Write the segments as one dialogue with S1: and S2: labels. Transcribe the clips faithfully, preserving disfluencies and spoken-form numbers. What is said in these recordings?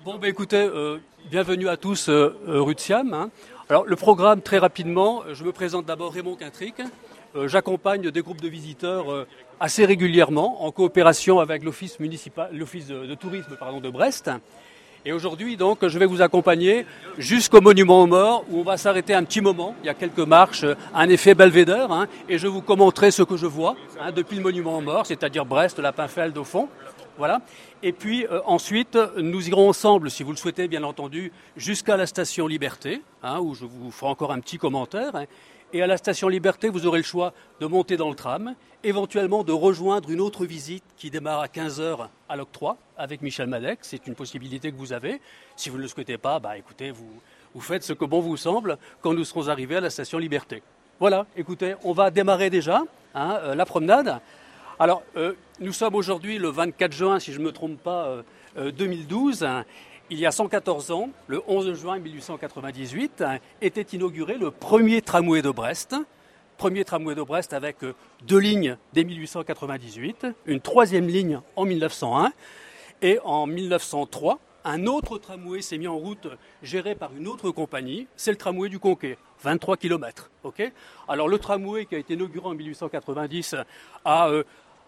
S1: Bon, bah, écoutez, euh, bienvenue à tous euh, euh, rue de Siam. Hein. Alors, le programme, très rapidement, je me présente d'abord Raymond Quintric. Euh, J'accompagne des groupes de visiteurs euh, assez régulièrement en coopération avec l'Office municipal, l'Office de, de tourisme pardon, de Brest. Et aujourd'hui, donc, je vais vous accompagner jusqu'au monument aux morts où on va s'arrêter un petit moment. Il y a quelques marches, un effet belvédère, hein, et je vous commenterai ce que je vois hein, depuis le monument aux morts, c'est-à-dire Brest, Lapinfeld au fond. Voilà. Et puis euh, ensuite, nous irons ensemble, si vous le souhaitez, bien entendu, jusqu'à la station Liberté, hein, où je vous ferai encore un petit commentaire. Hein. Et à la station Liberté, vous aurez le choix de monter dans le tram, éventuellement de rejoindre une autre visite qui démarre à quinze heures à l'Octroi avec Michel Madec. C'est une possibilité que vous avez. Si vous ne le souhaitez pas, bah, écoutez, vous, vous faites ce que bon vous semble quand nous serons arrivés à la station Liberté. Voilà, écoutez, on va démarrer déjà hein, euh, la promenade. Alors, euh, nous sommes aujourd'hui le vingt-quatre juin, si je ne me trompe pas, euh, euh, deux mille douze. Hein. Il y a cent quatorze ans, le onze juin mille huit cent quatre-vingt-dix-huit, hein, était inauguré le premier tramway de Brest. Premier tramway de Brest avec euh, deux lignes dès mille huit cent quatre-vingt-dix-huit, une troisième ligne en mille neuf cent un. Et en mille neuf cent trois, un autre tramway s'est mis en route géré par une autre compagnie, c'est le tramway du Conquet, vingt-trois kilomètres. Okay. Alors le tramway qui a été inauguré en mille huit cent quatre-vingt-dix a... Euh,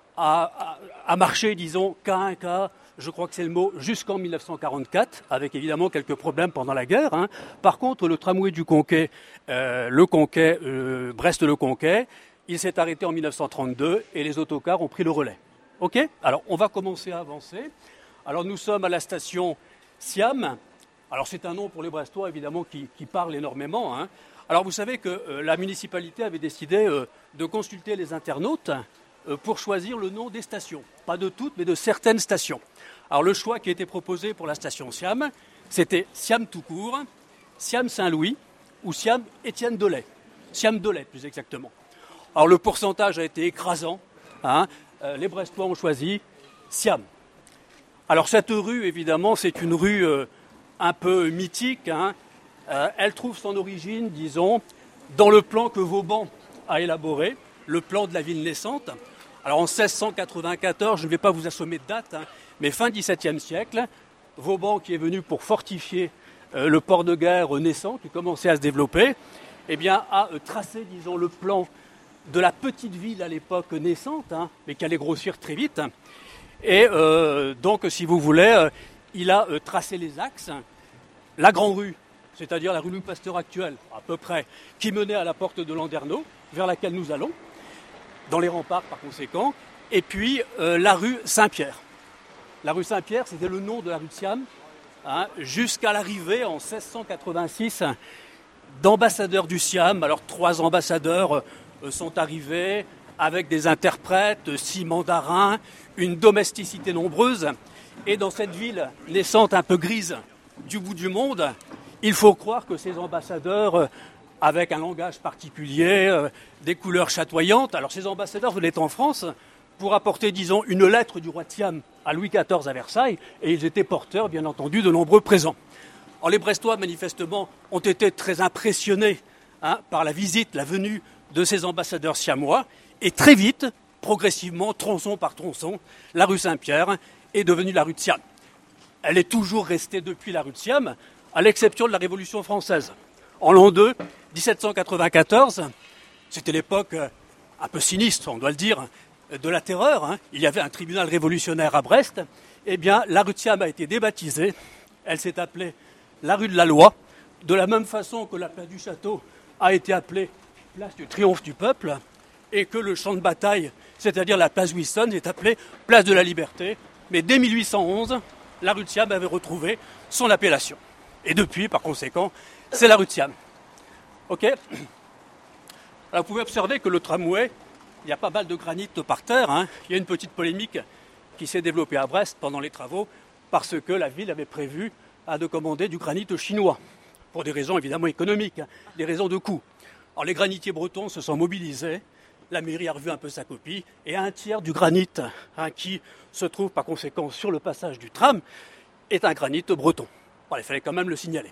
S1: A, a, a marché, disons, K un K, je crois que c'est le mot, jusqu'en mille neuf cent quarante-quatre, avec évidemment quelques problèmes pendant la guerre. Hein. Par contre, le tramway du Conquet, euh, le Conquet, euh, Brest-le Conquet, il s'est arrêté en mille neuf cent trente-deux et les autocars ont pris le relais. Ok ? Alors, on va commencer à avancer. Alors, nous sommes à la station Siam. Alors, c'est un nom pour les Brestois, évidemment, qui, qui parle énormément. Hein. Alors, vous savez que euh, la municipalité avait décidé euh, de consulter les internautes pour choisir le nom des stations. Pas de toutes, mais de certaines stations. Alors le choix qui a été proposé pour la station Siam, c'était Siam tout court, Siam Saint-Louis ou Siam Étienne Delay. Siam Delay, plus exactement. Alors le pourcentage a été écrasant. Hein. Euh, les Brestois ont choisi Siam. Alors cette rue, évidemment, c'est une rue euh, un peu mythique. Hein. Euh, elle trouve son origine, disons, dans le plan que Vauban a élaboré, le plan de la ville naissante. Alors en seize cent quatre-vingt-quatorze, je ne vais pas vous assommer de date, hein, mais fin dix-septième siècle, Vauban, qui est venu pour fortifier euh, le port de guerre naissant, qui commençait à se développer, eh bien, a euh, tracé, disons, le plan de la petite ville à l'époque naissante, hein, mais qui allait grossir très vite. Et euh, donc, si vous voulez, euh, il a euh, tracé les axes. La Grande Rue, c'est-à-dire la rue Louis Pasteur actuelle, à peu près, qui menait à la porte de Landerneau, vers laquelle nous allons, dans les remparts par conséquent, et puis euh, la rue Saint-Pierre. La rue Saint-Pierre, c'était le nom de la rue de Siam, hein, jusqu'à l'arrivée en seize cent quatre-vingt-six d'ambassadeurs du Siam. Alors trois ambassadeurs euh, sont arrivés avec des interprètes, six mandarins, une domesticité nombreuse. Et dans cette ville naissante un peu grise du bout du monde, il faut croire que ces ambassadeurs... Euh, avec un langage particulier, euh, des couleurs chatoyantes. Alors ces ambassadeurs venaient en France pour apporter, disons, une lettre du roi de Siam à Louis quatorze à Versailles, et ils étaient porteurs, bien entendu, de nombreux présents. Alors les Brestois, manifestement, ont été très impressionnés hein, par la visite, la venue de ces ambassadeurs siamois, et très vite, progressivement, tronçon par tronçon, la rue Saint-Pierre est devenue la rue de Siam. Elle est toujours restée depuis la rue de Siam, à l'exception de la Révolution française. En l'an deux, dix-sept cent quatre-vingt-quatorze, c'était l'époque un peu sinistre, on doit le dire, de la terreur. Hein. Il y avait un tribunal révolutionnaire à Brest. Eh bien, la rue de Siam a été débaptisée. Elle s'est appelée la rue de la Loi, de la même façon que la place du Château a été appelée place du Triomphe du Peuple, et que le champ de bataille, c'est-à-dire la place Wilson, est appelée place de la Liberté. Mais dès mille huit cent onze, la rue de Siam avait retrouvé son appellation. Et depuis, par conséquent, c'est la rue de Siam. Ok. Alors vous pouvez observer que le tramway, il y a pas mal de granit par terre. Hein. Il y a une petite polémique qui s'est développée à Brest pendant les travaux parce que la ville avait prévu à de commander du granit chinois pour des raisons évidemment économiques, hein, des raisons de coût. Alors les granitiers bretons se sont mobilisés, la mairie a revu un peu sa copie et un tiers du granit hein, qui se trouve par conséquent sur le passage du tram est un granit breton. Bon, il fallait quand même le signaler.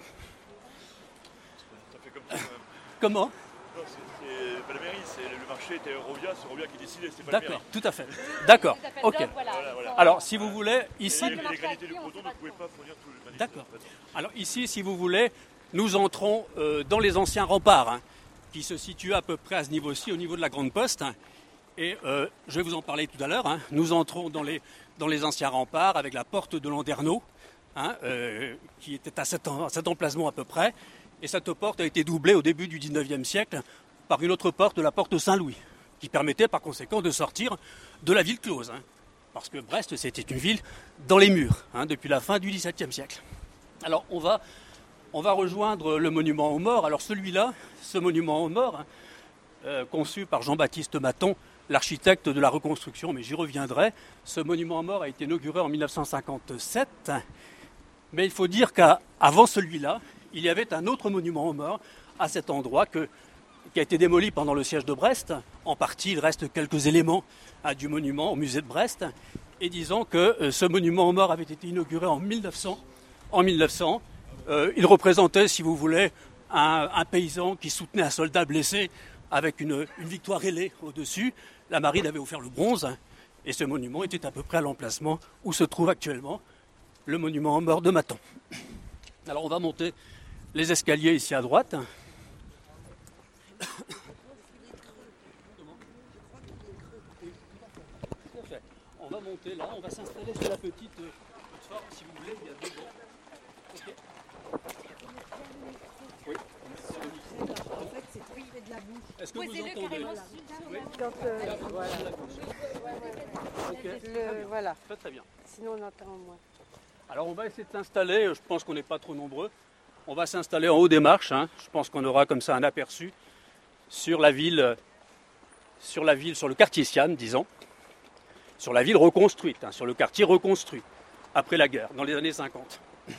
S1: Comment ?
S2: Non, c'est pas la mairie, c'est le marché était Eurovia, c'est Eurovia qui décidait, c'est pas
S1: D'accord,
S2: la mairie.
S1: tout à fait. D'accord, ok.
S3: Voilà,
S2: voilà.
S1: Alors, si vous voulez, ici...
S2: Les, les granités du breton ne pouvaient pas fournir tout le granit.
S1: D'accord. Alors ici, si vous voulez, nous entrons euh, dans les anciens remparts, hein, qui se situent à peu près à ce niveau-ci, au niveau de la Grande Poste. Hein. Et euh, je vais vous en parler tout à l'heure. Hein. Nous entrons dans les, dans les anciens remparts avec la porte de Landerneau, hein, euh, qui était à cet, à cet emplacement à peu près. Et cette porte a été doublée au début du dix-neuvième siècle par une autre porte, la porte Saint-Louis, qui permettait par conséquent de sortir de la ville close. Hein. Parce que Brest, c'était une ville dans les murs, hein, depuis la fin du dix-septième siècle. Alors on va, on va rejoindre le monument aux morts. Alors celui-là, ce monument aux morts, hein, euh, conçu par Jean-Baptiste Maton, l'architecte de la reconstruction, mais j'y reviendrai. Ce monument aux morts a été inauguré en mille neuf cent cinquante-sept. Mais il faut dire qu'avant celui-là, il y avait un autre monument aux morts à cet endroit que, qui a été démoli pendant le siège de Brest. En partie, il reste quelques éléments hein, du monument au musée de Brest. Et disons que euh, ce monument aux morts avait été inauguré en mille neuf cents. En mille neuf cents, euh, il représentait, si vous voulez, un, un paysan qui soutenait un soldat blessé avec une, une victoire ailée au-dessus. La marine avait offert le bronze et ce monument était à peu près à l'emplacement où se trouve actuellement le monument aux morts de Maton. Alors on va monter les escaliers ici à droite. On va monter là, on va s'installer sur la petite plateforme, si vous voulez, il y a deux bancs. Okay. Oui.
S3: En fait, c'est oui, de la bouche.
S1: Est-ce que vous entendez? Oui.
S3: Quand, euh, voilà.
S1: Okay.
S3: Le, voilà.
S1: Très très bien.
S3: Sinon, on entend moins.
S1: Alors, on va essayer de s'installer. Je pense qu'on n'est pas trop nombreux. On va s'installer en haut des marches. Hein. Je pense qu'on aura comme ça un aperçu sur la ville, sur la ville, sur le quartier Siam, disons, sur la ville reconstruite, hein, sur le quartier reconstruit après la guerre, dans les années cinquante.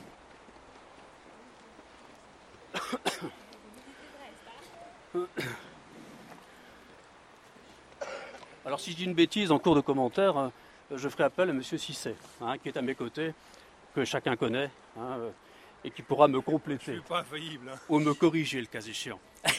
S1: Alors si je dis une bêtise en cours de commentaire, je ferai appel à M. Cissé, hein, qui est à mes côtés, que chacun connaît, hein, et qui pourra me compléter.
S2: Je ne suis pas infaillible. Hein.
S1: Ou me corriger le cas échéant.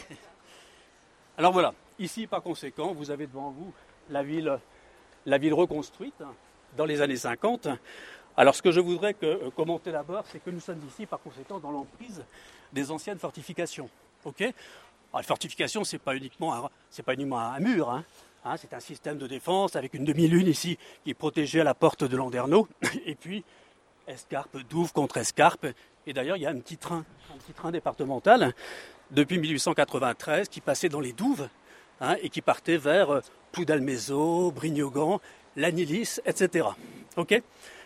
S1: Alors voilà, ici par conséquent, vous avez devant vous la ville, la ville reconstruite hein, dans les années cinquante. Alors ce que je voudrais que, euh, commenter d'abord, c'est que nous sommes ici par conséquent dans l'emprise des anciennes fortifications. Okay. Alors, les fortifications, ce n'est pas uniquement un, c'est pas uniquement un mur, hein. Hein, c'est un système de défense avec une demi-lune ici qui est protégée à la porte de Landerneau. Et puis, escarpe, douve contre escarpe. Et d'ailleurs, il y a un petit train, un petit train départemental depuis mille huit cent quatre-vingt-treize qui passait dans les douves hein, et qui partait vers euh, Ploudalmézeau, Brignogan, Lagnilis, et cetera. Ok.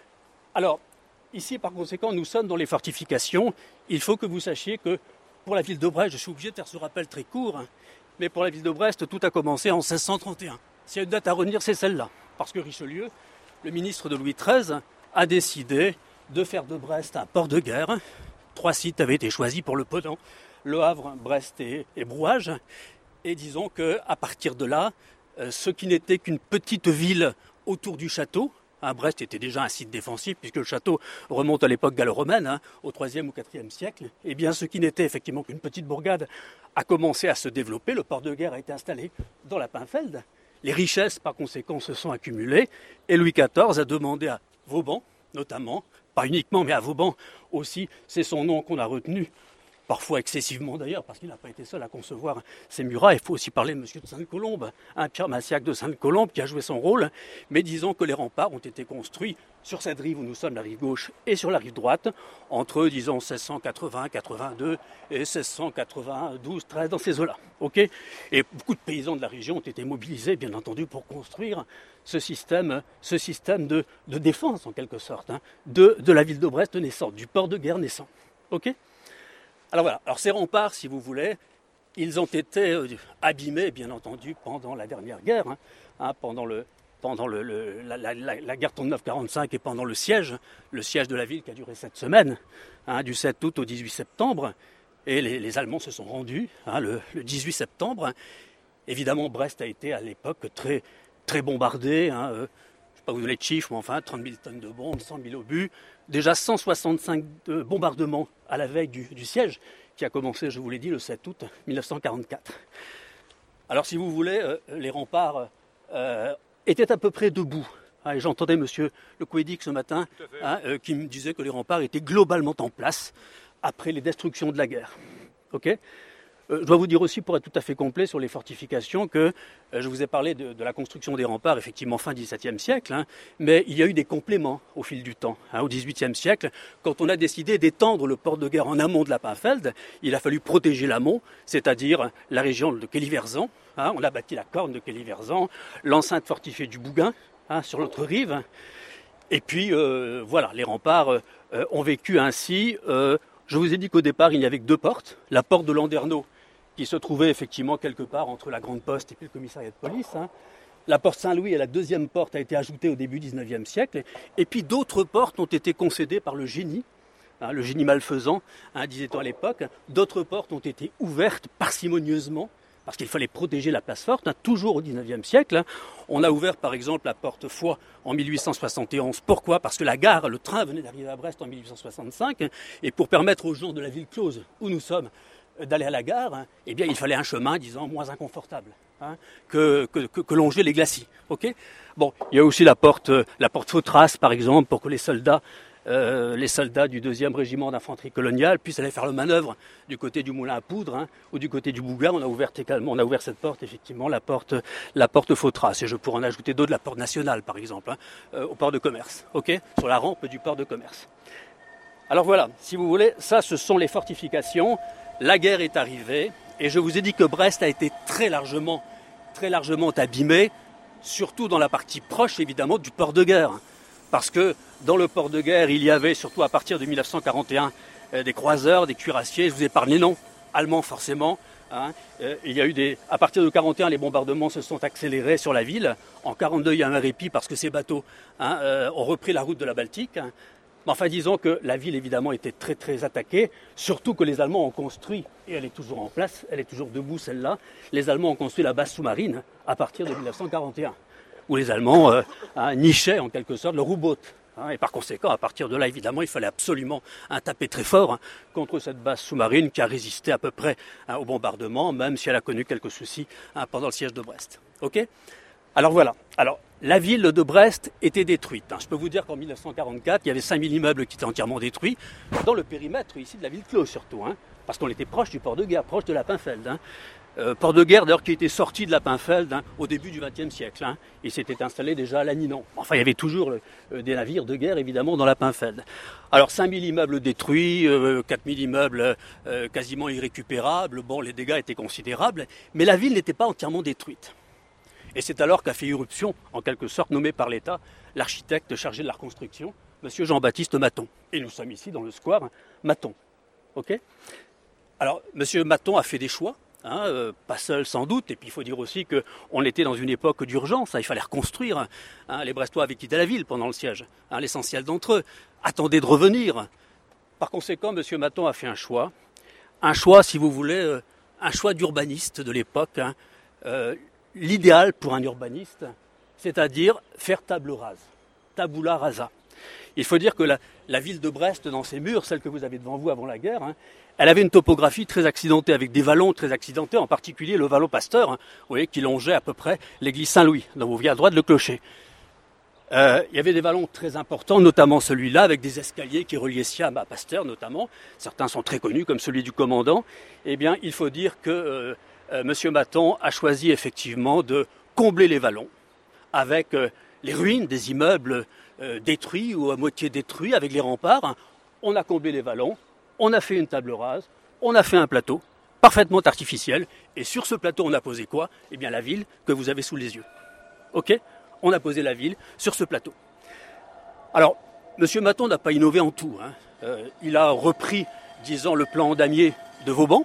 S1: Alors, ici, par conséquent, nous sommes dans les fortifications. Il faut que vous sachiez que pour la ville de Brest, je suis obligé de faire ce rappel très court, hein, mais pour la ville de Brest, tout a commencé en seize cent trente et un. S'il y a une date à retenir, c'est celle-là. Parce que Richelieu, le ministre de Louis treize, a décidé de faire de Brest un port de guerre. Trois sites avaient été choisis pour le Ponant, Le Havre, Brest et, et Brouage. Et disons qu'à partir de là, euh, ce qui n'était qu'une petite ville autour du château, hein, Brest était déjà un site défensif puisque le château remonte à l'époque gallo-romaine, hein, au troisième ou quatrième siècle, et bien ce qui n'était effectivement qu'une petite bourgade a commencé à se développer. Le port de guerre a été installé dans la Pinfeld. Les richesses, par conséquent, se sont accumulées et Louis quatorze a demandé à Vauban, notamment, pas uniquement, mais à Vauban aussi, c'est son nom qu'on a retenu, parfois excessivement d'ailleurs, parce qu'il n'a pas été seul à concevoir ces murailles. Il faut aussi parler de M. de Sainte-Colombe, un Pierre Massiac de Sainte-Colombe qui a joué son rôle, mais disons que les remparts ont été construits sur cette rive où nous sommes, la rive gauche, et sur la rive droite, entre, disons, seize cent quatre-vingts quatre-vingt-deux et seize cent quatre-vingt-douze treize, dans ces eaux-là. Okay, et beaucoup de paysans de la région ont été mobilisés, bien entendu, pour construire ce système, ce système de, de défense, en quelque sorte, hein, de, de la ville de Brest naissante, du port de guerre naissant. Ok. Alors voilà, alors ces remparts, si vous voulez, ils ont été euh, abîmés, bien entendu, pendant la dernière guerre, hein, hein, pendant, le, pendant le, le, la, la, la, la guerre trente-neuf quarante-cinq et pendant le siège, le siège de la ville qui a duré sept semaines, hein, du sept août au dix-huit septembre, et les, les Allemands se sont rendus hein, le, le dix-huit septembre. Évidemment, Brest a été à l'époque très, très bombardé, hein, euh, je ne sais pas vous donner de chiffres, mais enfin, trente mille tonnes de bombes, cent mille obus, déjà cent soixante-cinq bombardements à la veille du, du siège, qui a commencé, je vous l'ai dit, le sept août mille neuf cent quarante-quatre. Alors, si vous voulez, euh, les remparts euh, étaient à peu près debout. Ah, et j'entendais monsieur Le Couédic ce matin hein, euh, qui me disait que les remparts étaient globalement en place après les destructions de la guerre. Okay euh, je dois vous dire aussi, pour être tout à fait complet sur les fortifications, que euh, je vous ai parlé de, de la construction des remparts, effectivement fin dix-septième siècle, hein, mais il y a eu des compléments au fil du temps. Hein, au dix-huitième siècle, quand on a décidé d'étendre le port de guerre en amont de Lappenfeld, il a fallu protéger l'amont, c'est-à-dire la région de Kelly-Verzan. Hein, on a bâti la corne de Kelly-Verzan, l'enceinte fortifiée du Bougain, hein, sur l'autre rive. Et puis, euh, voilà, les remparts euh, ont vécu ainsi. Euh, je vous ai dit qu'au départ, il n'y avait que deux portes. La porte de Landerneau, qui se trouvait effectivement quelque part entre la Grande Poste et puis le commissariat de police. Hein. La porte Saint-Louis et la deuxième porte a été ajoutée au début du dix-neuvième siècle. Et puis d'autres portes ont été concédées par le génie, hein, le génie malfaisant, hein, disait-on à l'époque. D'autres portes ont été ouvertes parcimonieusement, parce qu'il fallait protéger la place forte, hein, toujours au dix-neuvième siècle. Hein. On a ouvert par exemple la porte Foix en mille huit cent soixante et onze. Pourquoi ? Parce que la gare, le train venait d'arriver à Brest en mille huit cent soixante-cinq, hein, et pour permettre aux gens de la ville close où nous sommes d'aller à la gare, hein, eh bien, il fallait un chemin, disons, moins inconfortable hein, que, que, que, que longer les glacis. Okay bon, il y a aussi la porte, la porte Fautras, par exemple, pour que les soldats, euh, les soldats du deuxième régiment d'infanterie coloniale puissent aller faire le manœuvre du côté du moulin à poudre hein, ou du côté du Bougain. On a ouvert également, on a ouvert cette porte, effectivement, la porte, la porte Fautras. Et je pourrais en ajouter d'autres, la porte nationale, par exemple, hein, euh, au port de commerce, okay sur la rampe du port de commerce. Alors voilà, si vous voulez, ça, ce sont les fortifications. La guerre est arrivée et je vous ai dit que Brest a été très largement, très largement abîmée, surtout dans la partie proche évidemment du port de guerre. Parce que dans le port de guerre, il y avait surtout à partir de mille neuf cent quarante et un euh, des croiseurs, des cuirassiers, je vous épargne les noms, allemands forcément. Hein. Euh, il y a eu des, à partir de quarante et un, les bombardements se sont accélérés sur la ville. En quarante-deux, il y a un répit parce que ces bateaux hein, euh, ont repris la route de la Baltique. Hein. Enfin, disons que la ville, évidemment, était très, très attaquée, surtout que les Allemands ont construit, et elle est toujours en place, elle est toujours debout, celle-là, les Allemands ont construit la base sous-marine à partir de mille neuf cent quarante et un, où les Allemands euh, hein, nichaient, en quelque sorte, le U-boat. Hein, et par conséquent, à partir de là, évidemment, il fallait absolument hein, taper très fort hein, contre cette base sous-marine qui a résisté à peu près hein, au bombardement, même si elle a connu quelques soucis hein, pendant le siège de Brest. Ok ? Alors voilà. Alors, la ville de Brest était détruite. Je peux vous dire qu'en mille neuf cent quarante-quatre, il y avait cinq mille immeubles qui étaient entièrement détruits, dans le périmètre ici de la ville close surtout, hein, parce qu'on était proche du port de guerre, proche de Lappenfeld. Hein. Euh, port de guerre d'ailleurs qui était sorti de Lappenfeld hein, au début du vingtième siècle. Hein, et s'était installé déjà à Lanninon. Enfin, il y avait toujours euh, des navires de guerre évidemment dans Lappenfeld. Alors cinq mille immeubles détruits, euh, quatre mille immeubles euh, quasiment irrécupérables. Bon, les dégâts étaient considérables, mais la ville n'était pas entièrement détruite. Et c'est alors qu'a fait irruption, en quelque sorte nommé par l'État, l'architecte chargé de la reconstruction, M. Jean-Baptiste Maton. Et nous sommes ici dans le square Maton. Okay Alors, M. Maton a fait des choix, hein, euh, pas seul sans doute, et puis il faut dire aussi qu'on était dans une époque d'urgence, hein, il fallait reconstruire. Hein, les Brestois avaient quitté la ville pendant le siège, hein, l'essentiel d'entre eux attendaient de revenir. Par conséquent, M. Maton a fait un choix, un choix, si vous voulez, euh, un choix d'urbaniste de l'époque, hein, euh, l'idéal pour un urbaniste, c'est-à-dire faire table rase, tabula rasa. Il faut dire que la, la ville de Brest, dans ses murs, celle que vous avez devant vous avant la guerre, hein, elle avait une topographie très accidentée, avec des vallons très accidentés, en particulier le vallon Pasteur, hein, vous voyez, qui longeait à peu près l'église Saint-Louis, dont vous voyez à droite le clocher. Euh, il y avait des vallons très importants, notamment celui-là, avec des escaliers qui reliaient Siam à Pasteur, notamment. Certains sont très connus, comme celui du commandant. Eh bien, il faut dire que euh, euh, M. Maton a choisi effectivement de combler les vallons avec euh, les ruines des immeubles euh, détruits ou à moitié détruits, avec les remparts. On a comblé les vallons, on a fait une table rase, on a fait un plateau parfaitement artificiel. Et sur ce plateau, on a posé quoi ? Eh bien, la ville que vous avez sous les yeux. OK ? On a posé la ville sur ce plateau. Alors, M. Maton n'a pas innové en tout. Hein. Euh, il a repris, disons, le plan damier de Vauban.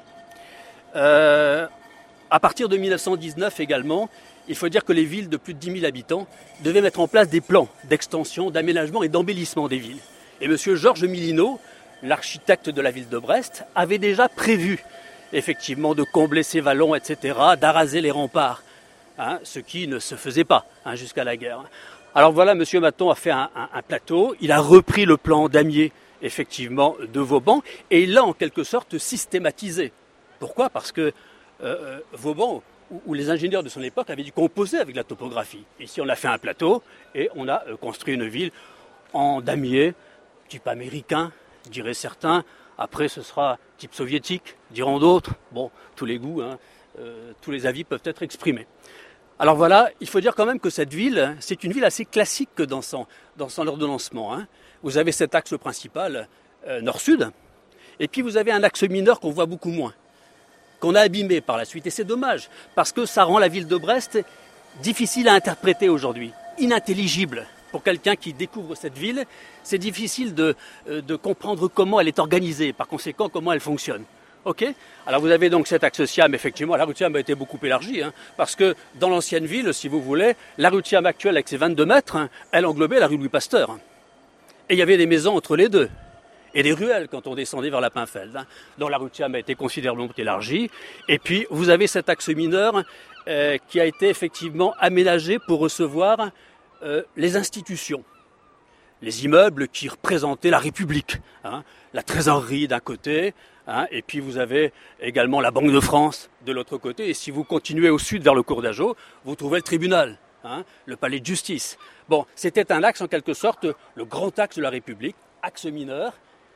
S1: Euh, à partir de mille neuf cent dix-neuf également, il faut dire que les villes de plus de dix mille habitants devaient mettre en place des plans d'extension, d'aménagement et d'embellissement des villes. Et M. Georges Millinot, l'architecte de la ville de Brest, avait déjà prévu, effectivement, de combler ces vallons, et cetera, d'araser les remparts. Hein, ce qui ne se faisait pas hein, jusqu'à la guerre. Alors voilà, M. Maton a fait un, un, un plateau, il a repris le plan damier, effectivement, de Vauban, et il l'a en quelque sorte systématisé. Pourquoi ? Parce que euh, Vauban, où, où les ingénieurs de son époque avaient dû composer avec la topographie. Ici, on a fait un plateau et on a euh, construit une ville en damier, type américain, diraient certains. Après, ce sera type soviétique, diront d'autres. Bon, tous les goûts, hein, euh, tous les avis peuvent être exprimés. Alors voilà, il faut dire quand même que cette ville, c'est une ville assez classique dans son, dans son ordonnancement. Hein. Vous avez cet axe principal euh, nord-sud, et puis vous avez un axe mineur qu'on voit beaucoup moins, qu'on a abîmé par la suite. Et c'est dommage, parce que ça rend la ville de Brest difficile à interpréter aujourd'hui, inintelligible. Pour quelqu'un qui découvre cette ville, c'est difficile de, euh, de comprendre comment elle est organisée, par conséquent comment elle fonctionne. Ok. Alors vous avez donc cet axe Siam, effectivement, la rue de Siam a été beaucoup élargie, hein, parce que dans l'ancienne ville, si vous voulez, la rue de Siam actuelle avec ses vingt-deux mètres, hein, elle englobait la rue Louis Pasteur. Et il y avait des maisons entre les deux, et des ruelles quand on descendait vers la Pinfeld. Hein. Donc la rue de Siam a été considérablement élargie, et puis vous avez cet axe mineur euh, qui a été effectivement aménagé pour recevoir euh, les institutions. Les immeubles qui représentaient la République, hein, la trésorerie d'un côté, hein, et puis vous avez également la Banque de France de l'autre côté. Et si vous continuez au sud vers le cours d'Ajau, vous trouvez le tribunal, hein, le palais de justice. Bon, c'était un axe en quelque sorte, le grand axe de la République, axe mineur.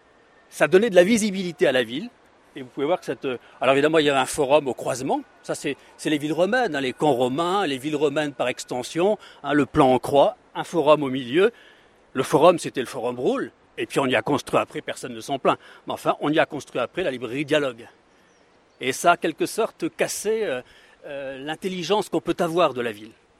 S1: Ça donnait de la visibilité à la ville. Et vous pouvez voir que cette... Alors évidemment, il y avait un forum au croisement. Ça, c'est, c'est les villes romaines, hein, les camps romains, les villes romaines par extension, hein, le plan en croix, un forum au milieu. Le forum, c'était le forum Roule, et puis on y a construit après, personne ne s'en plaint, mais enfin, on y a construit après la librairie Dialogue. Et ça a, en quelque sorte, cassé euh, euh, l'intelligence qu'on peut avoir de la ville. Ok ?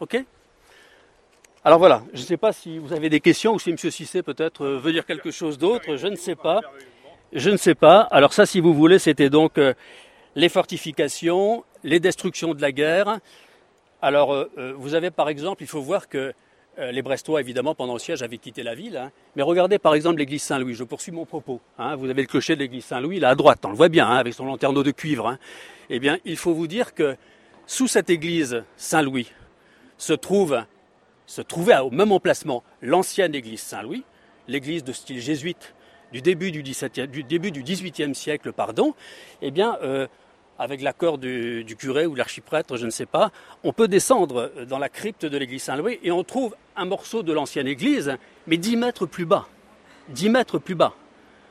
S1: Alors voilà, je ne sais pas si vous avez des questions, ou si M. Cissé, peut-être, euh, veut dire quelque chose d'autre, je ne sais pas. Je ne sais pas. Alors ça, si vous voulez, c'était donc euh, les fortifications, les destructions de la guerre. Alors, euh, euh, vous avez, par exemple, il faut voir que les Brestois, évidemment, pendant le siège, avaient quitté la ville. Hein. Mais regardez, par exemple, l'église Saint-Louis. Je poursuis mon propos. Hein. Vous avez le clocher de l'église Saint-Louis, là, à droite. On le voit bien, hein, avec son lanterneau de cuivre. Hein. Eh bien, il faut vous dire que sous cette église Saint-Louis se trouve, se trouvait au même emplacement l'ancienne église Saint-Louis, l'église de style jésuite du début du, dix-septième, du début du dix-huitième siècle, pardon. Eh bien, euh, avec l'accord du, du curé ou de l'archiprêtre, je ne sais pas, on peut descendre dans la crypte de l'église Saint-Louis et on trouve un morceau de l'ancienne église, mais dix mètres plus bas. dix mètres plus bas. Okay ?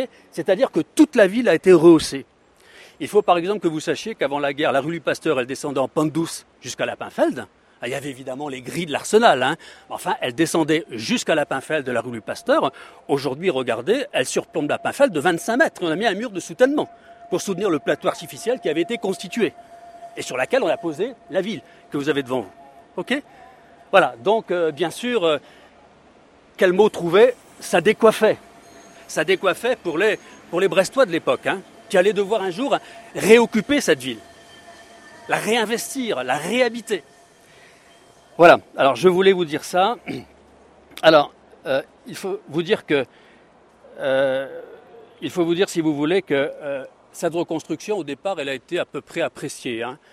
S1: C'est-à-dire que toute la ville a été rehaussée. Il faut par exemple que vous sachiez qu'avant la guerre, la rue Louis Pasteur, elle descendait en pente douce jusqu'à la Pinfeld. Il y avait évidemment les grilles de l'Arsenal. Hein. Enfin, elle descendait jusqu'à la Pinfeld de la rue Louis Pasteur. Aujourd'hui, regardez, elle surplombe la Pinfeld de vingt-cinq mètres. On a mis un mur de soutènement pour soutenir le plateau artificiel qui avait été constitué et sur laquelle on a posé la ville que vous avez devant vous. Ok ? Voilà, donc euh, bien sûr, euh, quel mot trouver ? Ça décoiffait. Ça décoiffait pour les, pour les Brestois de l'époque, hein, qui allaient devoir un jour réoccuper cette ville, la réinvestir, la réhabiter. Voilà, alors je voulais vous dire ça. Alors, euh, il faut vous dire que, euh, il faut vous dire, si vous voulez, que euh, cette reconstruction, au départ, elle a été à peu près appréciée. Hein.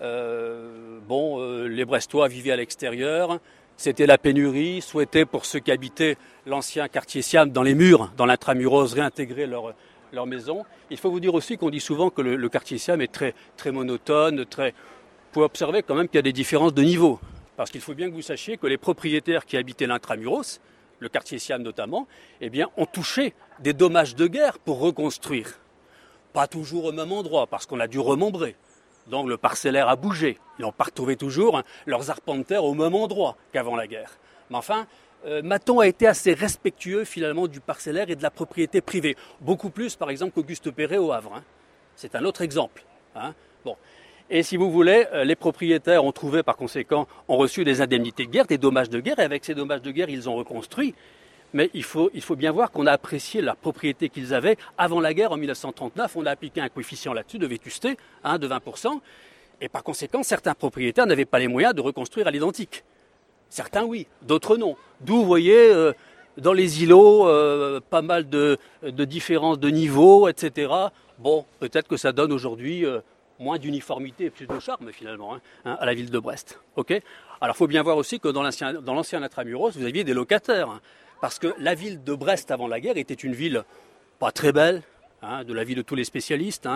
S1: Euh, bon, euh, les Brestois vivaient à l'extérieur, c'était la pénurie, souhaitaient pour ceux qui habitaient l'ancien quartier Siam dans les murs, dans l'intramuros, réintégrer leur, leur maison. Il faut vous dire aussi qu'on dit souvent que le, le quartier Siam est très, très monotone, très... Vous pouvez observer quand même qu'il y a des différences de niveau. Parce qu'il faut bien que vous sachiez que les propriétaires qui habitaient l'intramuros, le quartier Siam notamment, eh bien, ont touché des dommages de guerre pour reconstruire. Pas toujours au même endroit, parce qu'on a dû remembrer. Donc le parcellaire a bougé. Ils n'ont pas retrouvé toujours hein, leurs arpents-de-terre au même endroit qu'avant la guerre. Mais enfin, euh, Mathon a été assez respectueux finalement du parcellaire et de la propriété privée. Beaucoup plus, par exemple, qu'Auguste Perret au Havre. Hein. C'est un autre exemple. Hein. Bon. Et si vous voulez, les propriétaires ont trouvé, par conséquent, ont reçu des indemnités de guerre, des dommages de guerre, et avec ces dommages de guerre, ils ont reconstruit. Mais il faut, il faut bien voir qu'on a apprécié la propriété qu'ils avaient. Avant la guerre, en mille neuf cent trente-neuf, on a appliqué un coefficient là-dessus de vétusté, hein, de vingt pour cent. Et par conséquent, certains propriétaires n'avaient pas les moyens de reconstruire à l'identique. Certains, oui, d'autres non. D'où, vous voyez, euh, dans les îlots, euh, pas mal de, de différences de niveau, et cetera. Bon, peut-être que ça donne aujourd'hui... Euh, moins d'uniformité et plus de charme finalement hein, hein, à la ville de Brest. Okay, alors il faut bien voir aussi que dans l'ancien, dans l'ancien intramuros, vous aviez des locataires. Hein, parce que la ville de Brest avant la guerre était une ville pas très belle, hein, de l'avis de tous les spécialistes, hein,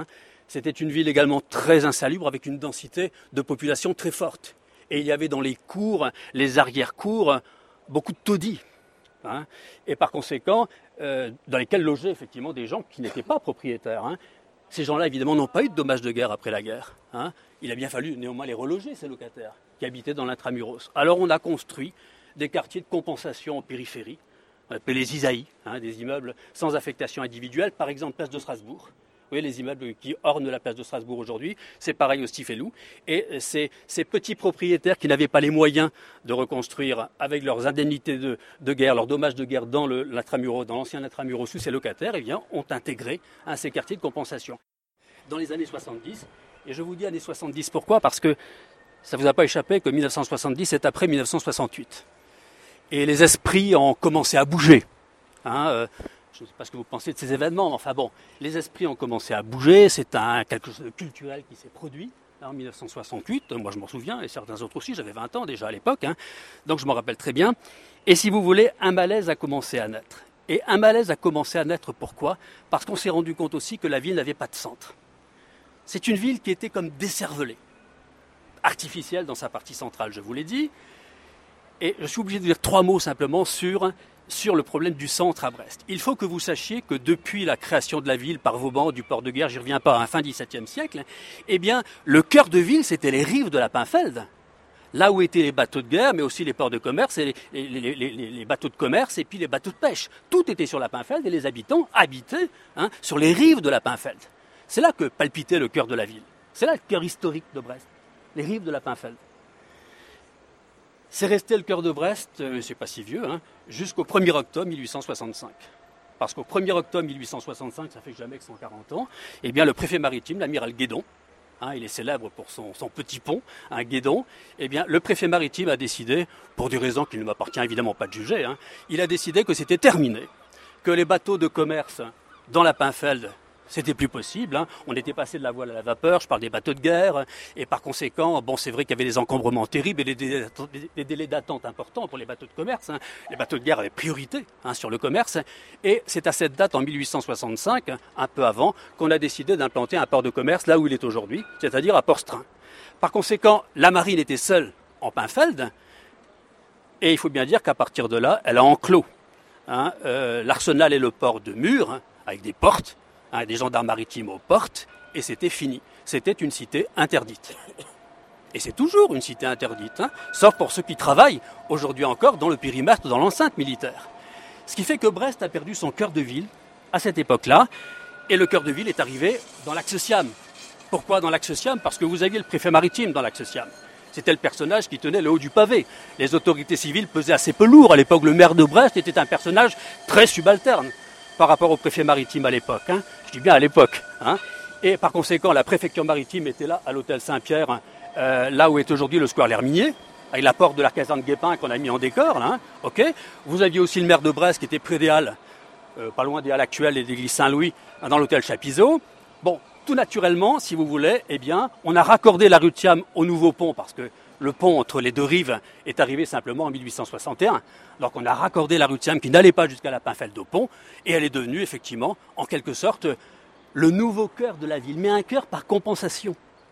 S1: C'était une ville également très insalubre avec une densité de population très forte. Et il y avait dans les cours, les arrière-cours, beaucoup de taudis. Hein, et par conséquent, euh, dans lesquels logeaient effectivement des gens qui n'étaient pas propriétaires. Hein. Ces gens-là, évidemment, n'ont pas eu de dommages de guerre après la guerre. Hein. Il a bien fallu néanmoins les reloger, ces locataires, qui habitaient dans l'intramuros. Alors on a construit des quartiers de compensation en périphérie, on appelle les Isaïes, hein, des immeubles sans affectation individuelle, par exemple place de Strasbourg. Vous voyez les immeubles qui ornent la place de Strasbourg aujourd'hui, c'est pareil au Stiffelou. Et ces, ces petits propriétaires qui n'avaient pas les moyens de reconstruire avec leurs indemnités de, de guerre, leurs dommages de guerre dans le, l'intramuros, dans l'ancien intramuros sous ces locataires, eh bien, ont intégré hein, ces quartiers de compensation. Dans les années soixante-dix, et je vous dis années soixante-dix pourquoi ? Parce que ça ne vous a pas échappé que mille neuf cent soixante-dix est après mille neuf cent soixante-huit. Et les esprits ont commencé à bouger. Hein, euh, Je ne sais pas ce que vous pensez de ces événements, mais enfin bon, les esprits ont commencé à bouger, c'est un, quelque chose de culturel qui s'est produit en mille neuf cent soixante-huit, moi je m'en souviens, et certains autres aussi, j'avais vingt ans déjà à l'époque, hein, donc je m'en rappelle très bien. Et si vous voulez, un malaise a commencé à naître. Et un malaise a commencé à naître pourquoi ? Parce qu'on s'est rendu compte aussi que la ville n'avait pas de centre. C'est une ville qui était comme décervelée, artificielle dans sa partie centrale, je vous l'ai dit. Et je suis obligé de dire trois mots simplement sur... sur le problème du centre à Brest. Il faut que vous sachiez que depuis la création de la ville par Vauban, du port de guerre, j'y reviens pas, à la fin dix-septième siècle, eh bien, le cœur de ville, c'était les rives de la Pinfeld. Là où étaient les bateaux de guerre, mais aussi les ports de commerce, et les, les, les, les, les bateaux de commerce et puis les bateaux de pêche. Tout était sur la Pinfeld et les habitants habitaient hein, sur les rives de la Pinfeld. C'est là que palpitait le cœur de la ville. C'est là le cœur historique de Brest, les rives de la Pinfeld. C'est resté le cœur de Brest, euh, c'est pas si vieux, hein, jusqu'au premier octobre mille huit cent soixante-cinq. Parce qu'au premier octobre mille huit cent soixante-cinq, ça fait jamais que cent quarante ans, eh bien le préfet maritime, l'amiral Guédon, hein, il est célèbre pour son, son petit pont, un Guédon, eh bien le préfet maritime a décidé, pour des raisons qu'il ne m'appartient évidemment pas de juger, hein, il a décidé que c'était terminé, que les bateaux de commerce dans la Pinfeld, c'était plus possible, hein. On était passé de la voile à la vapeur, je parle des bateaux de guerre, et par conséquent, bon, c'est vrai qu'il y avait des encombrements terribles et des délais d'attente, des délais d'attente importants pour les bateaux de commerce. Hein. Les bateaux de guerre avaient priorité hein, sur le commerce, et c'est à cette date, en mille huit cent soixante-cinq, un peu avant, qu'on a décidé d'implanter un port de commerce là où il est aujourd'hui, c'est-à-dire à Port-Strain. Par conséquent, la marine était seule en Pinfeld, et il faut bien dire qu'à partir de là, elle a enclos hein, euh, l'arsenal et le port de Mur, hein, avec des portes, Hein, des gendarmes maritimes aux portes, et c'était fini. C'était une cité interdite. Et c'est toujours une cité interdite, hein, sauf pour ceux qui travaillent aujourd'hui encore dans le périmètre, dans l'enceinte militaire. Ce qui fait que Brest a perdu son cœur de ville à cette époque-là, et le cœur de ville est arrivé dans l'axe Siam. Pourquoi dans l'axe Siam ? Parce que vous aviez le préfet maritime dans l'axe Siam. C'était le personnage qui tenait le haut du pavé. Les autorités civiles pesaient assez peu lourd. À l'époque, le maire de Brest était un personnage très subalterne par rapport au préfet maritime à l'époque. Hein. Je dis bien à l'époque. Hein. Et par conséquent, la préfecture maritime était là, à l'hôtel Saint-Pierre, hein, euh, là où est aujourd'hui le square L'Herminier, avec la porte de la caserne Guépin qu'on a mis en décor. Là, hein. Okay. Vous aviez aussi le maire de Brest qui était près des Halles, euh, pas loin des Halles actuelles et de l'église Saint-Louis, hein, dans l'hôtel Chapizot. Bon, tout naturellement, si vous voulez, eh bien, on a raccordé la rue de Siam au nouveau pont, parce que le pont entre les deux rives est arrivé simplement en mille huit cent soixante et un. Donc on a raccordé la rue de Siam qui n'allait pas jusqu'à la Pinfeld au pont, et elle est devenue effectivement, en quelque sorte, le nouveau cœur de la ville, mais un cœur par compensation.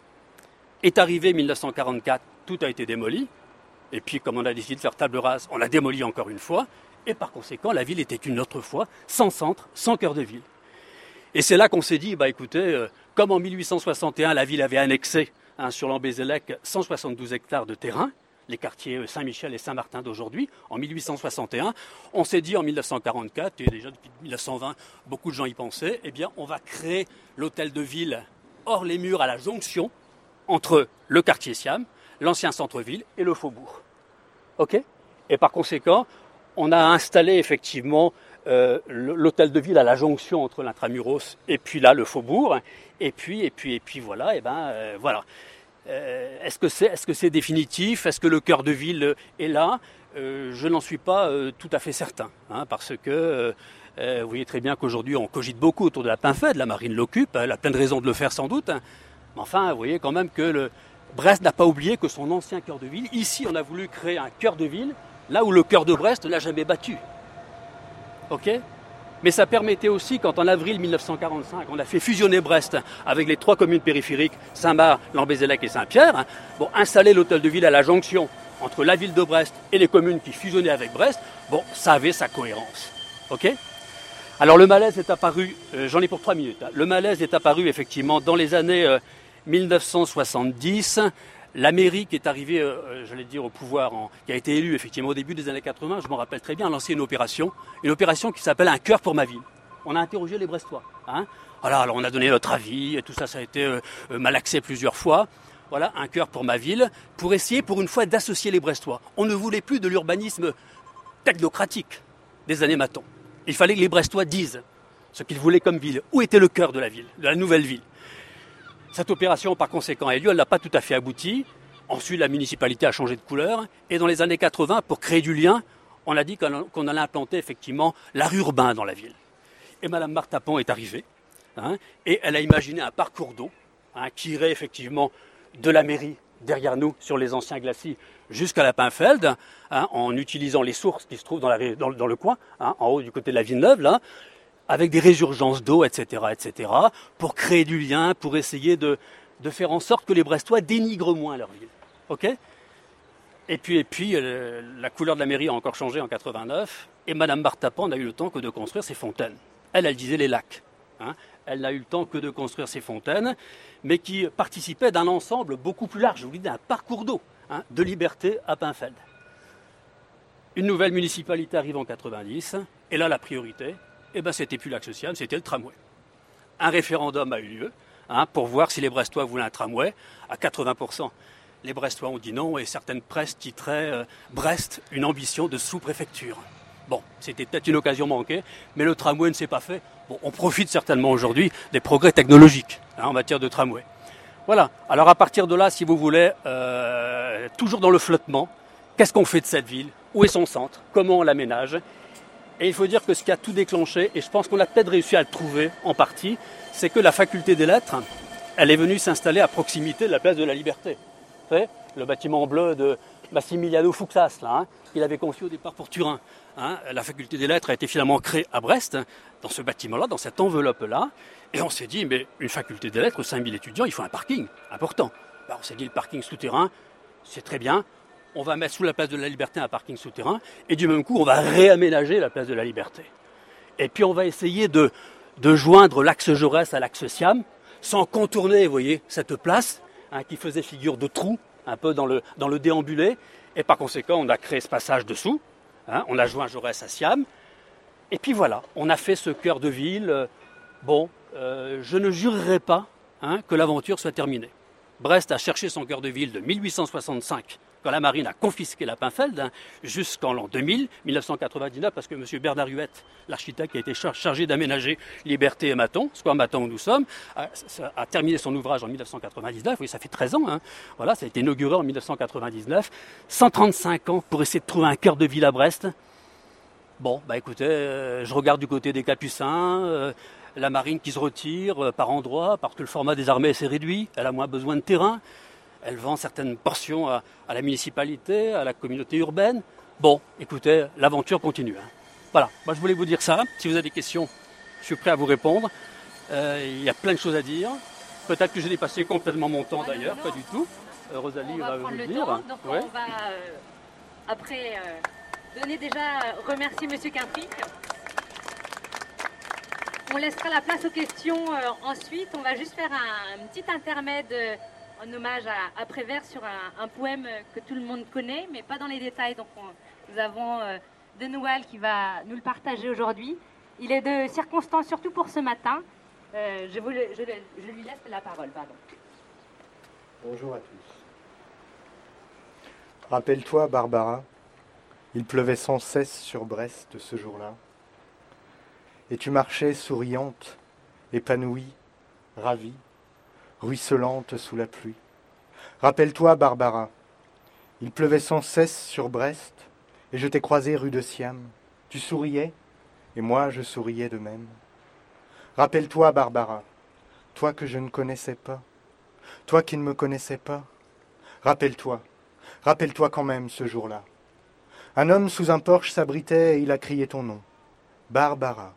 S1: Est arrivé mille neuf cent quarante-quatre, tout a été démoli, et puis comme on a décidé de faire table rase, on a démoli encore une fois, et par conséquent la ville était une autre fois sans centre, sans cœur de ville. Et c'est là qu'on s'est dit, bah écoutez, euh, comme en mille huit cent soixante et un la ville avait annexé hein, sur l'Ambézélec cent soixante-douze hectares de terrain, les quartiers Saint-Michel et Saint-Martin d'aujourd'hui, en mille huit cent soixante et un, on s'est dit en mille neuf cent quarante-quatre, et déjà depuis mille neuf cent vingt, beaucoup de gens y pensaient, eh bien on va créer l'hôtel de ville hors les murs à la jonction entre le quartier Siam, l'ancien centre-ville et le faubourg. Ok ? Et par conséquent, on a installé effectivement euh, l'hôtel de ville à la jonction entre l'intramuros et puis là le faubourg, et puis et puis et puis voilà, et ben euh, voilà. Euh, est-ce que c'est est-ce que c'est définitif ? Est-ce que le cœur de ville est là ? euh, Je n'en suis pas euh, tout à fait certain, hein, parce que euh, vous voyez très bien qu'aujourd'hui on cogite beaucoup autour de la Pinfeld, la marine l'occupe, elle a plein de raisons de le faire sans doute, hein, mais enfin vous voyez quand même que le Brest n'a pas oublié que son ancien cœur de ville, ici on a voulu créer un cœur de ville, là où le cœur de Brest ne l'a jamais battu. Ok ? Mais ça permettait aussi, quand en avril mille neuf cent quarante-cinq, on a fait fusionner Brest avec les trois communes périphériques, Saint-Marc, Lambézélec et Saint-Pierre, hein, bon, installer l'hôtel de ville à la jonction entre la ville de Brest et les communes qui fusionnaient avec Brest, bon, ça avait sa cohérence. Ok ? Alors le malaise est apparu, euh, j'en ai pour trois minutes, hein, le malaise est apparu effectivement dans les années euh, mille neuf cent soixante-dix. La mairie qui est arrivée, euh, j'allais dire, au pouvoir, en, qui a été élue effectivement au début des années quatre-vingts, je m'en rappelle très bien, a lancé une opération, une opération qui s'appelle Un cœur pour ma ville. On a interrogé les Brestois. Hein. Voilà, alors on a donné notre avis, et tout ça, ça a été euh, malaxé plusieurs fois. Voilà, Un cœur pour ma ville, pour essayer pour une fois d'associer les Brestois. On ne voulait plus de l'urbanisme technocratique des années Maton. Il fallait que les Brestois disent ce qu'ils voulaient comme ville. Où était le cœur de la ville, de la nouvelle ville ? Cette opération, par conséquent, a eu lieu, elle n'a pas tout à fait abouti. Ensuite, la municipalité a changé de couleur. Et dans les années quatre-vingts, pour créer du lien, on a dit qu'on allait implanter effectivement l'art urbain dans la ville. Et Mme Marthe Tapon est arrivée. Hein, et elle a imaginé un parcours d'eau hein, qui irait effectivement de la mairie, derrière nous, sur les anciens glacis, jusqu'à la Pinfeld, hein, en utilisant les sources qui se trouvent dans, la, dans, dans le coin, hein, en haut du côté de la Villeneuve, là, avec des résurgences d'eau, et cetera, et cetera, pour créer du lien, pour essayer de, de faire en sorte que les Brestois dénigrent moins leur ville. Ok ? Et puis, et puis euh, la couleur de la mairie a encore changé en quatre-vingt-neuf, et Mme Marthe Tapon n'a eu le temps que de construire ses fontaines. Elle, elle disait les lacs. Hein. Elle n'a eu le temps que de construire ses fontaines, mais qui participaient d'un ensemble beaucoup plus large, je vous dis, d'un parcours d'eau, hein, de Liberté à Pinfeld. Une nouvelle municipalité arrive en quatre-vingt-dix, et là, la priorité, eh ben, c'était plus l'axe Siam, c'était le tramway. Un référendum a eu lieu hein, pour voir si les Brestois voulaient un tramway. À quatre-vingts pour cent, les Brestois ont dit non et certaines presses titraient euh, Brest, une ambition de sous-préfecture. Bon, c'était peut-être une occasion manquée, mais le tramway ne s'est pas fait. Bon, on profite certainement aujourd'hui des progrès technologiques hein, en matière de tramway. Voilà, alors à partir de là, si vous voulez, euh, toujours dans le flottement, qu'est-ce qu'on fait de cette ville ? Où est son centre ? Comment on l'aménage ? Et il faut dire que ce qui a tout déclenché, et je pense qu'on a peut-être réussi à le trouver en partie, c'est que la faculté des lettres, elle est venue s'installer à proximité de la place de la Liberté. Vous savez, le bâtiment bleu de Massimiliano Fuxas, là, hein, qu'il avait conçu au départ pour Turin. Hein. La faculté des lettres a été finalement créée à Brest, dans ce bâtiment-là, dans cette enveloppe-là. Et on s'est dit, mais une faculté des lettres, cinq mille étudiants, il faut un parking important. Ben, on s'est dit, le parking souterrain, c'est très bien. On va mettre sous la place de la Liberté un parking souterrain, et du même coup, on va réaménager la place de la Liberté. Et puis, on va essayer de, de joindre l'axe Jaurès à l'axe Siam, sans contourner, vous voyez, cette place, hein, qui faisait figure de trou, un peu dans le, dans le déambulé, et par conséquent, on a créé ce passage dessous, hein, on a joint Jaurès à Siam, et puis voilà, on a fait ce cœur de ville. Bon, euh, je ne jurerai pas hein, que l'aventure soit terminée. Brest a cherché son cœur de ville de mille huit cent soixante-cinq, quand la marine a confisqué la Pinfeld, hein, jusqu'en l'an deux mille, mille neuf cent quatre-vingt-dix-neuf, parce que M. Bernard Huette, l'architecte qui a été char- chargé d'aménager Liberté et Maton, soit Maton où nous sommes, a, a terminé son ouvrage en mille neuf cent quatre-vingt-dix-neuf, oui, ça fait treize ans, hein, voilà, ça a été inauguré en mille neuf cent quatre-vingt-dix-neuf, cent trente-cinq ans pour essayer de trouver un cœur de ville à Brest. Bon, bah écoutez, euh, je regarde du côté des Capucins, euh, la marine qui se retire euh, par endroits, parce que le format des armées s'est réduit, elle a moins besoin de terrain. Elle vend certaines portions à, à la municipalité, à la communauté urbaine. Bon, écoutez, l'aventure continue. Hein. Voilà, moi je voulais vous dire ça. Si vous avez des questions, je suis prêt à vous répondre. Euh, il y a plein de choses à dire. Peut-être que j'ai dépassé complètement mon temps
S4: Ah,
S1: d'ailleurs,
S4: non,
S1: pas
S4: non.
S1: du tout. Euh, Rosalie
S4: On va
S1: va
S4: prendre
S1: vous
S4: le
S1: dire.
S4: temps, donc
S1: Ouais.
S4: on va euh, après euh, donner déjà, euh, remercier Monsieur Quintric. On laissera la place aux questions euh, ensuite. On va juste faire un, un petit intermède euh, en hommage à, à Prévert sur un, un poème que tout le monde connaît, mais pas dans les détails. Donc on- nous avons euh, de Noël qui va nous le partager aujourd'hui. Il est de circonstance surtout pour ce matin. Euh, je, vous le- je le- je lui laisse la parole. Pardon.
S5: Bonjour à tous. Rappelle-toi, Barbara, il pleuvait sans cesse sur Brest ce jour-là. Et tu marchais souriante, épanouie, ravie, ruisselante sous la pluie. Rappelle-toi, Barbara, il pleuvait sans cesse sur Brest, et je t'ai croisée rue de Siam. Tu souriais, et moi je souriais de même. Rappelle-toi, Barbara, toi que je ne connaissais pas, toi qui ne me connaissais pas, rappelle-toi, rappelle-toi quand même ce jour-là. Un homme sous un porche s'abritait et il a crié ton nom. Barbara.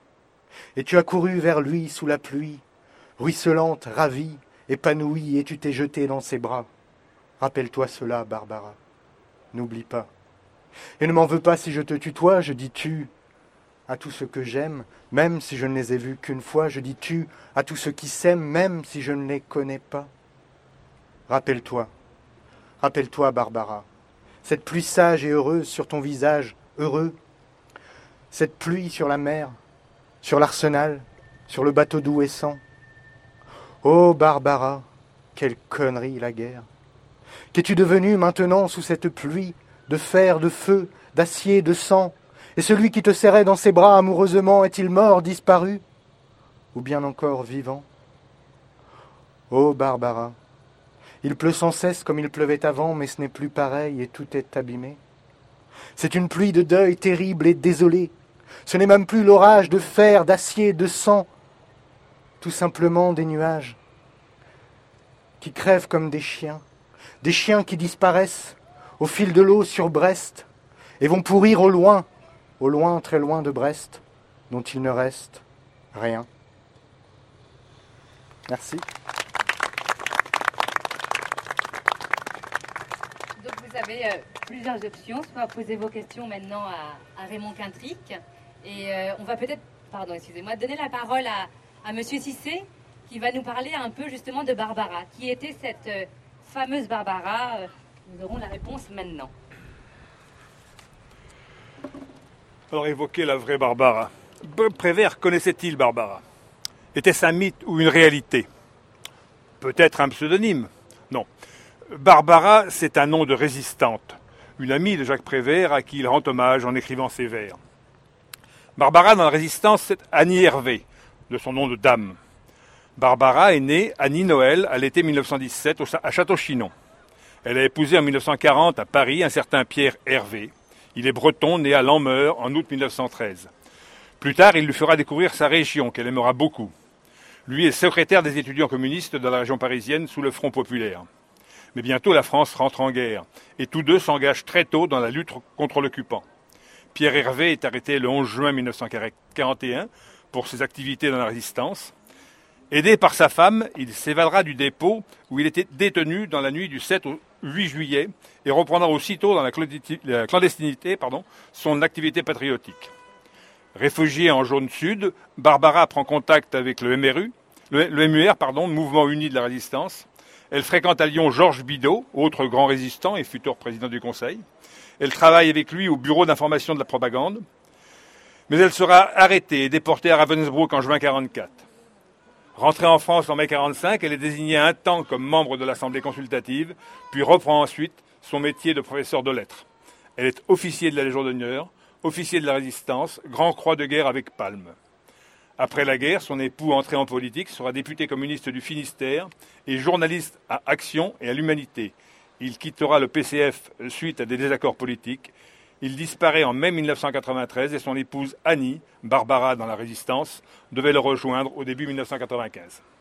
S5: Et tu as couru vers lui sous la pluie, ruisselante, ravie, épanouie, et tu t'es jeté dans ses bras. Rappelle-toi cela, Barbara. N'oublie pas. Et ne m'en veux pas si je te tutoie, je dis tu à tout ce que j'aime, même si je ne les ai vus qu'une fois, je dis tu à tous ceux qui s'aiment, même si je ne les connais pas. Rappelle-toi, rappelle-toi, Barbara, cette pluie sage et heureuse sur ton visage, heureux, cette pluie sur la mer, sur l'arsenal, sur le bateau doux et sang. Oh, Barbara, quelle connerie la guerre! Qu'es-tu devenue maintenant sous cette pluie de fer, de feu, d'acier, de sang? Et celui qui te serrait dans ses bras amoureusement, est-il mort, disparu? Ou bien encore vivant? Oh, Barbara, il pleut sans cesse comme il pleuvait avant, mais ce n'est plus pareil et tout est abîmé. C'est une pluie de deuil terrible et désolée. Ce n'est même plus l'orage de fer, d'acier, de sang, tout simplement des nuages qui crèvent comme des chiens, des chiens qui disparaissent au fil de l'eau sur Brest et vont pourrir au loin, au loin, très loin de Brest, dont il ne reste rien. Merci.
S4: Donc vous avez euh, plusieurs options, soit poser vos questions maintenant à, à Raymond Quintric, et euh, on va peut-être, pardon, excusez-moi, donner la parole à, à Monsieur Cissé, qui va nous parler un peu justement de Barbara. Qui était cette euh, fameuse Barbara? euh, Nous aurons la réponse maintenant.
S6: Alors évoquer la vraie Barbara. Prévert connaissait-il Barbara? Était-ce un mythe ou une réalité? Peut-être un pseudonyme? Non. Barbara, c'est un nom de résistante, une amie de Jacques Prévert à qui il rend hommage en écrivant ses vers. Barbara, dans la résistance, c'est Annie Hervé, de son nom de dame. Barbara est née Annie Noël à l'été mille neuf cent dix-sept à Château-Chinon. Elle a épousé en mille neuf cent quarante à Paris un certain Pierre Hervé. Il est breton, né à Lanmeur en août mille neuf cent treize. Plus tard, il lui fera découvrir sa région, qu'elle aimera beaucoup. Lui est secrétaire des étudiants communistes dans la région parisienne sous le Front populaire. Mais bientôt, la France rentre en guerre, et tous deux s'engagent très tôt dans la lutte contre l'occupant. Pierre Hervé est arrêté le onze juin mille neuf cent quarante et un pour ses activités dans la résistance. Aidé par sa femme, il s'évadera du dépôt où il était détenu dans la nuit du sept au huit juillet et reprendra aussitôt dans la clandestinité pardon, son activité patriotique. Réfugiée en zone sud, Barbara prend contact avec le M R U, le, le M U R, pardon, Mouvement Uni de la Résistance. Elle fréquente à Lyon Georges Bidault, autre grand résistant et futur président du Conseil. Elle travaille avec lui au bureau d'information de la propagande. Mais elle sera arrêtée et déportée à Ravensbrück en juin mille neuf cent quarante-quatre. Rentrée en France en mai mille neuf cent quarante-cinq, elle est désignée un temps comme membre de l'Assemblée consultative, puis reprend ensuite son métier de professeur de lettres. Elle est officier de la Légion d'honneur, officier de la Résistance, grand croix de guerre avec palme. Après la guerre, son époux, entré en politique, sera député communiste du Finistère et journaliste à Action et à l'Humanité. Il quittera le P C F suite à des désaccords politiques. Il disparaît en mai mille neuf cent quatre-vingt-treize et son épouse Annie, Barbara dans la Résistance, devait le rejoindre au début mille neuf cent quatre-vingt-quinze.